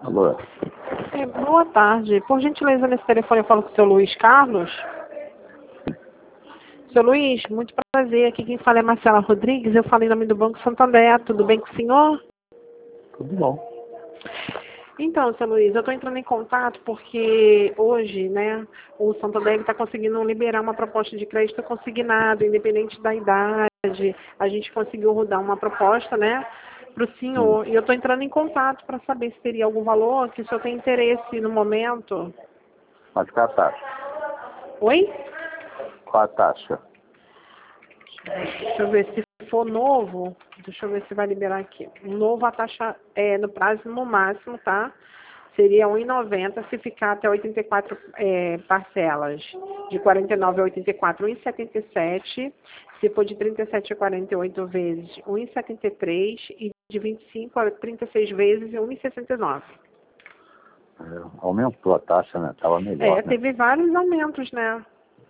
Alô? Boa tarde. Por gentileza, nesse telefone eu falo com o seu Luiz Carlos. Seu Luiz, muito prazer. Aqui quem fala é Marcela Rodrigues. Eu falo em nome do Banco Santander. Tudo bem com o senhor? Tudo bom. Então, seu Luiz, eu estou entrando em contato porque hoje, né, o Santander está conseguindo liberar uma proposta de crédito consignado, independente da idade. A gente conseguiu rodar uma proposta, né, para o senhor. E eu estou entrando em contato para saber se teria algum valor que o senhor tem interesse no momento. Mas qual a taxa? Oi? Qual a taxa? Deixa eu ver se for novo. Deixa eu ver se vai liberar aqui. Novo, a taxa é no prazo no máximo, tá? Seria 1,90 se ficar até 84 parcelas. De 49 a 84, 1,77. Se for de 37 a 48 vezes, 1,73. E de 25 a 36 vezes, 1,69. Aumentou a taxa, né? Estava melhor, né? Teve vários aumentos, né?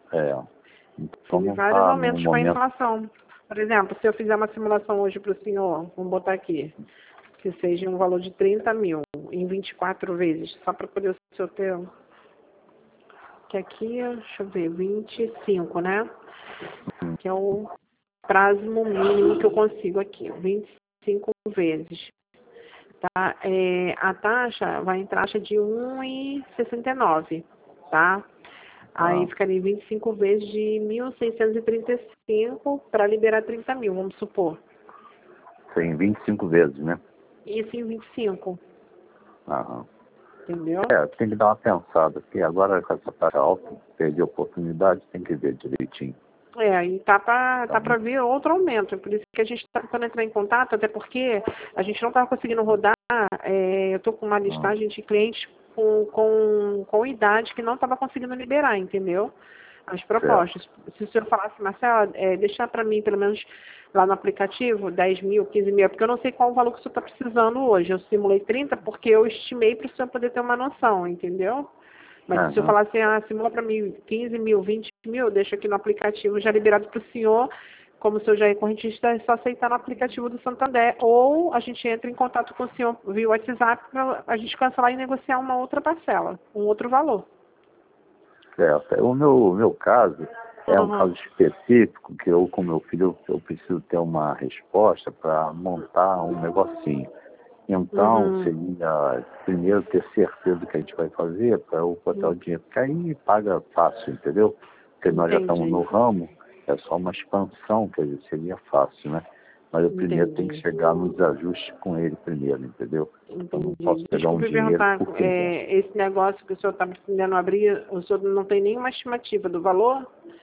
Então Teve não vários tá aumentos no com a momento. inflação. Por exemplo, se eu fizer uma simulação hoje para o senhor, vamos botar aqui, que seja um valor de 30 mil em 24 vezes, só para poder o senhor ter. Que aqui, deixa eu ver, 25, né? Que é o prazo mínimo que eu consigo aqui, 25 vezes. Tá? A taxa vai em taxa de 1,69, tá? Aí ficaria 25 vezes de 1.635 para liberar 30 mil, vamos supor. Tem 25 vezes, né? Isso em 25. Aham. Entendeu? Tem que dar uma pensada, porque agora com essa taxa alta, perder oportunidade, tem que ver direitinho. E tá para vir outro aumento. Por isso que a gente está tentando entrar em contato, até porque a gente não estava conseguindo rodar. Eu estou com uma listagem de clientes com idade que não estava conseguindo liberar, entendeu? As propostas. Se o senhor falasse, Marcela, deixar para mim, pelo menos lá no aplicativo, 10 mil, 15 mil, porque eu não sei qual o valor que o senhor está precisando hoje. Eu simulei 30 porque eu estimei para o senhor poder ter uma noção, entendeu? Mas se o senhor falar assim, simula para mim 15 mil, 20 mil, deixa aqui no aplicativo já liberado para o senhor. Como o senhor já é correntista, é só aceitar no aplicativo do Santander. Ou a gente entra em contato com o senhor via WhatsApp para a gente cancelar e negociar uma outra parcela, um outro valor. Certo. O meu caso é um caso específico que eu, com meu filho, eu preciso ter uma resposta para montar um negocinho. Então, seria primeiro ter certeza do que a gente vai fazer para eu botar o dinheiro. Porque aí paga fácil, entendeu? Porque nós já estamos no ramo, é só uma expansão, quer dizer, seria fácil, né? Mas eu primeiro tenho que chegar nos ajustes com ele primeiro, entendeu? Eu não posso pegar um dinheiro porque... esse negócio que o senhor está pretendendo abrir, o senhor não tem nenhuma estimativa do valor?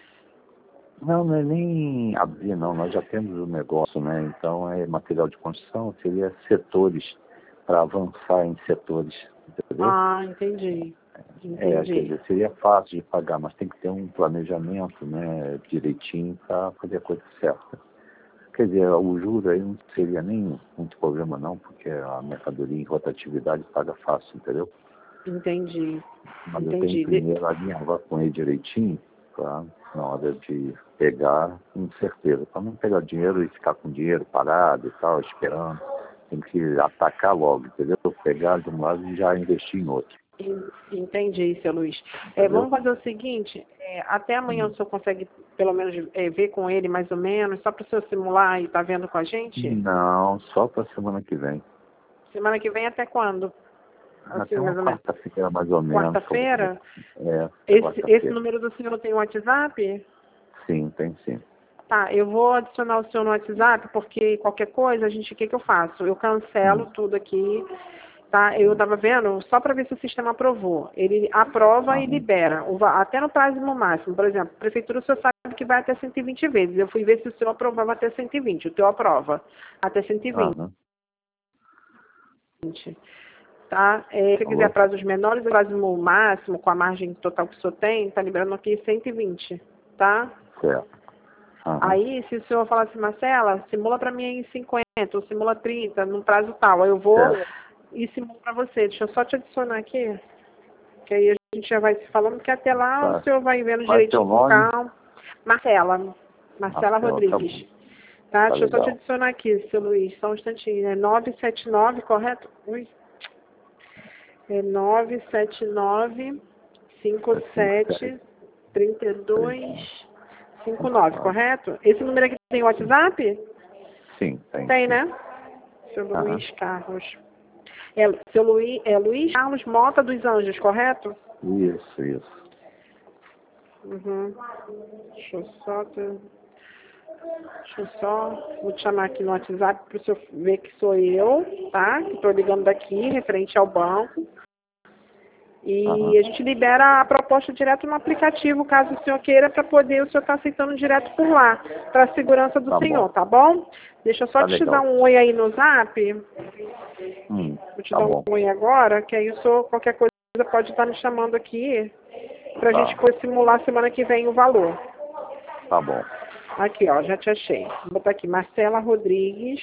Não é nem abrir, não. Nós já temos o negócio, né? Então, material de construção, seria setores, para avançar em setores, entendeu? Entendi. Quer dizer, seria fácil de pagar, mas tem que ter um planejamento, né, direitinho para fazer a coisa certa. Quer dizer, o juro aí não seria nem muito problema, não, porque a mercadoria em rotatividade paga fácil, entendeu? Entendi. Mas eu tenho primeiro alinhavar com ele direitinho, na hora de pegar, com certeza, para não pegar dinheiro e ficar com dinheiro parado e tal, esperando. Tem que atacar logo, entendeu? Pegar de um lado e já investir em outro. Entendi, seu Luiz. Vamos fazer o seguinte, até amanhã o senhor consegue, pelo menos, ver com ele mais ou menos, só para o senhor simular e estar vendo com a gente? Não, só para semana que vem. Semana que vem até quando? Até uma quarta-feira, mais ou menos. Quarta-feira? Quarta-feira. Esse número do senhor tem WhatsApp? Sim, tem sim. Tá, eu vou adicionar o senhor no WhatsApp, porque qualquer coisa, o que eu faço? Eu cancelo tudo aqui, tá? Eu estava vendo, só para ver se o sistema aprovou. Ele aprova e libera, até no prazo máximo. Por exemplo, a prefeitura, o senhor sabe que vai até 120 vezes. Eu fui ver se o senhor aprovava até 120. O teu aprova até 120. Tá? Se você quiser prazos menores, o prazo máximo, com a margem total que o senhor tem, tá liberando aqui 120, tá? Certo. Aí, se o senhor falar assim, Marcela, simula para mim em 50, ou simula 30, num prazo tal, aí eu vou e simulo para você. Deixa eu só te adicionar aqui, que aí a gente já vai se falando, que até lá o senhor vai vendo direitinho com calma. Marcela Rodrigues. Tá? Deixa eu só te adicionar aqui, seu Luiz, só um instantinho, 979, correto? Ui. É 979-57-32-59, correto? Esse número aqui tem WhatsApp? Sim, tem. Tem, né? Seu Luiz Carlos. É Luiz Carlos Mota dos Anjos, correto? Isso. Uhum. Deixa eu só, vou te chamar aqui no WhatsApp para o senhor ver que sou eu, tá? Que estou ligando daqui, referente ao banco. E a gente libera a proposta direto no aplicativo, caso o senhor queira, para poder o senhor estar aceitando direto por lá, para a segurança do senhor, tá bom? Deixa eu só te dar um oi aí no zap. Vou te dar um oi agora, que aí o senhor, qualquer coisa, pode estar me chamando aqui, para a gente poder simular semana que vem o valor. Tá bom. Aqui, ó, já te achei. Vou botar aqui, Marcela Rodrigues.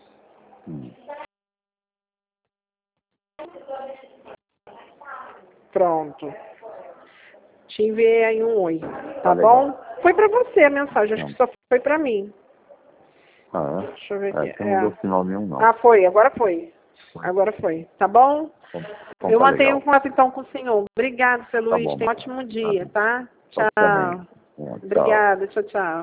Pronto. Te enviei aí um oi, tá bom? Foi pra você a mensagem, acho que só foi pra mim. Deixa eu ver aqui. Não deu sinal nenhum, não. Ah, foi, agora foi. Agora foi, tá bom? Então, eu mantenho o contato então com o senhor. Obrigado, seu Luiz. Bom, tenha um ótimo dia, tá? Tchau. Tchau. Obrigada, tchau.